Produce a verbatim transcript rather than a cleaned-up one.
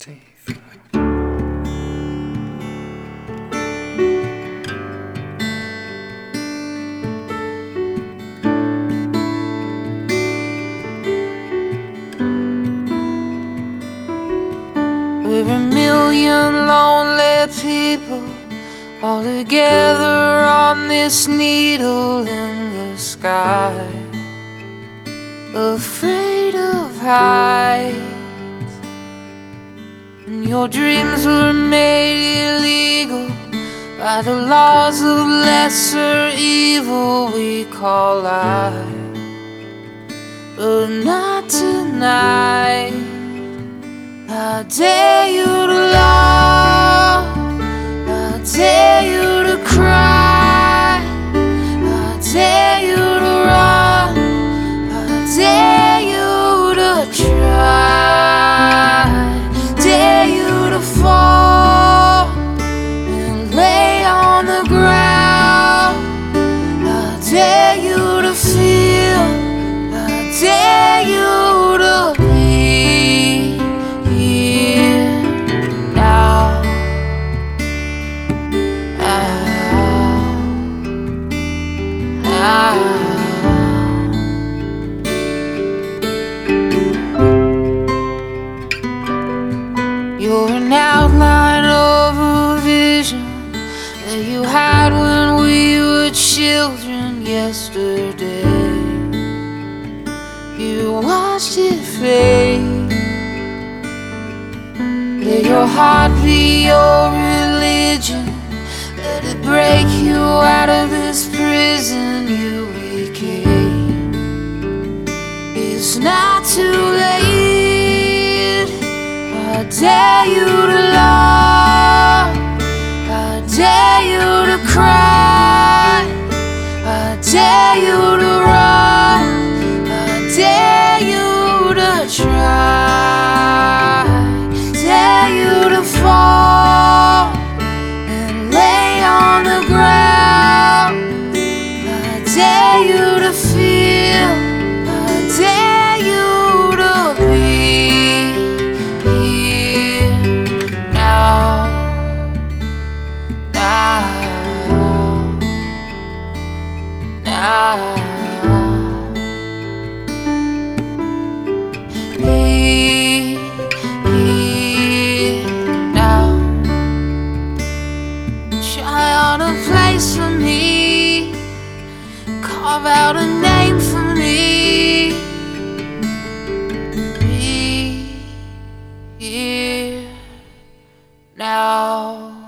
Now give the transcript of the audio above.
safe. We're a million lonely people all together on this needle in the sky, afraid of heights. And your dreams were made illegal by the laws of lesser evil we call life, but not tonight. I dare you to love, I dare you to cry, I dare you to run, I dare you to try, dare you to fall and lay on the ground. I dare you to feel, I dare you to be You're an outline of a vision that you had when we were children yesterday. You watched it fade. Let your heart be your religion. Let it break you out of this prison you became. It's not too late. I dare you to love, I dare you to cry, I dare you to run, I dare you to try, dare you to fall and lay on the ground. I dare you to feel, I dare you to be Be here now. Try on a place for me, carve out a name for me. Be here now.